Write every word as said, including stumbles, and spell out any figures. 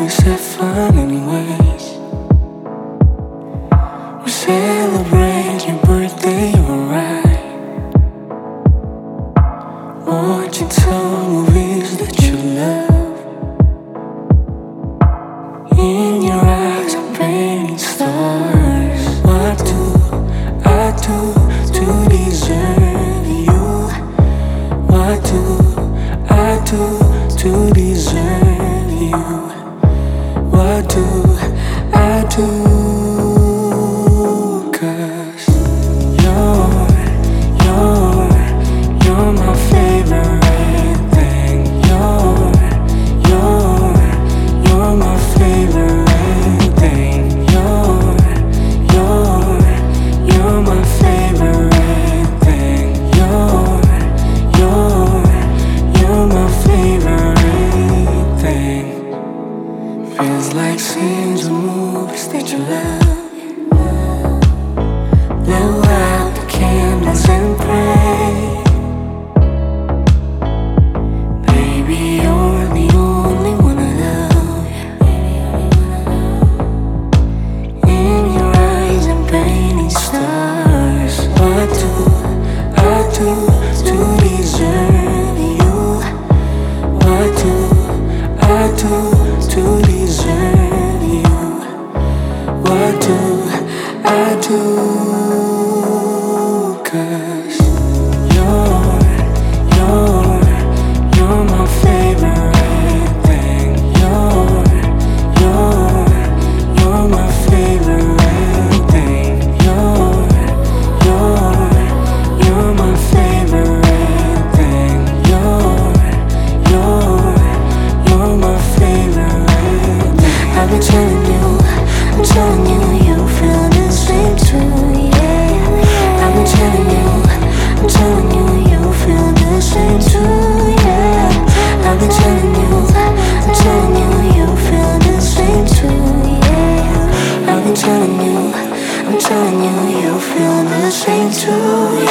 always have fun anyways. We celebrate your birthday, alright. Watching some movies that you love. In your eyes I'm painting stars. What do I do to deserve you? What do I do to deserve you? What do I do? 'Cause you're, you're, you're my favorite thing. You're, you're, you're my favorite thing. You're, you're, you're my favorite thing. You're, you're, you're my favorite thing. Feels like scenes of movies that you love. Blow out the candles and pray. Baby, you're the only one I love. In your eyes I'm painting stars. What do I do to deserve you? What do I do to deserve you? What do I do? 'Cause you're, you're, you're my favorite thing. You're, you're, you're my favorite thing. You're, you're, you're my favorite thing. You're, you're, you're my favorite thing. I've been telling you, I'm telling you, you feel the same too, yeah. I've been telling you, I'm telling you, you feel the same too, yeah. I've been telling you, I'm telling you, you feel the same too, yeah. I've been telling you, I'm telling you, you feel the same too,